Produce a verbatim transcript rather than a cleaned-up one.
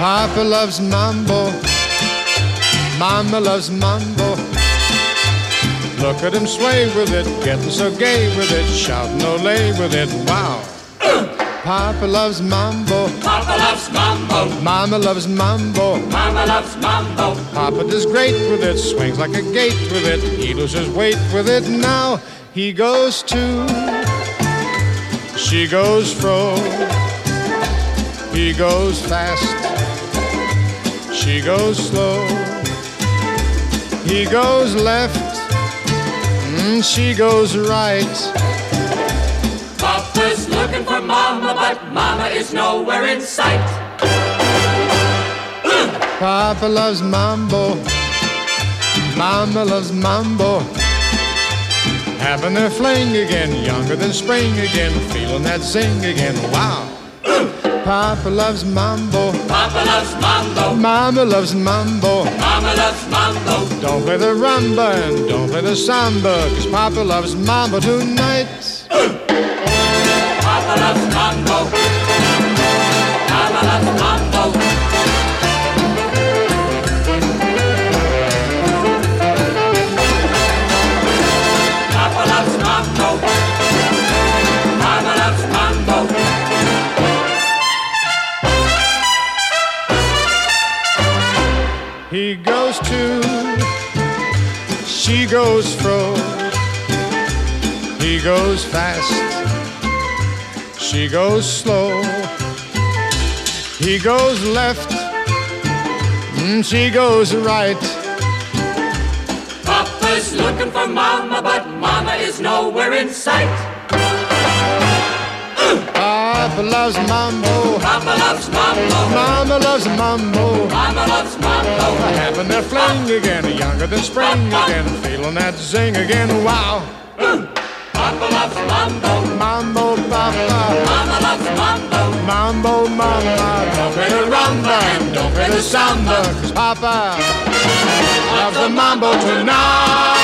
Papa loves mambo, Mama loves mambo. Look at him sway with it, getting so gay with it, shouting ole with it, wow. Papa loves mambo, Papa loves mambo, Mama loves mambo, Mama loves mambo. Papa does great with it, swings like a gate with it, he loses weight with it. Now he goes to, she goes fro, he goes fast, she goes slow, he goes left, mm, she goes right. Papa's looking for Mama, but Mama is nowhere in sight. Papa loves mambo, Mama loves mambo. Having their fling again, younger than spring again, feeling that zing again, wow. Papa loves mambo, Papa loves mambo, Mama loves mambo. Mama loves mambo. Don't play the rumba and don't play the samba, 'cause Papa loves mambo tonight. Papa loves mambo, Mama loves mambo. Papa loves mambo, Mama loves mambo. He goes to, she goes fro, he goes fast, she goes slow, he goes left, mm, she goes right. Papa's looking for Mama, but Mama is nowhere in sight. Papa loves mambo, Papa loves mambo, Mama loves mambo. Mama loves mambo. Having their fling again, younger than spring again, feeling that zing again, wow. Papa loves mambo, Mambo, Papa, Mama loves mambo. mambo, Mama. Don't play the rumba and don't play the samba, 'cause Papa loves the mambo tonight.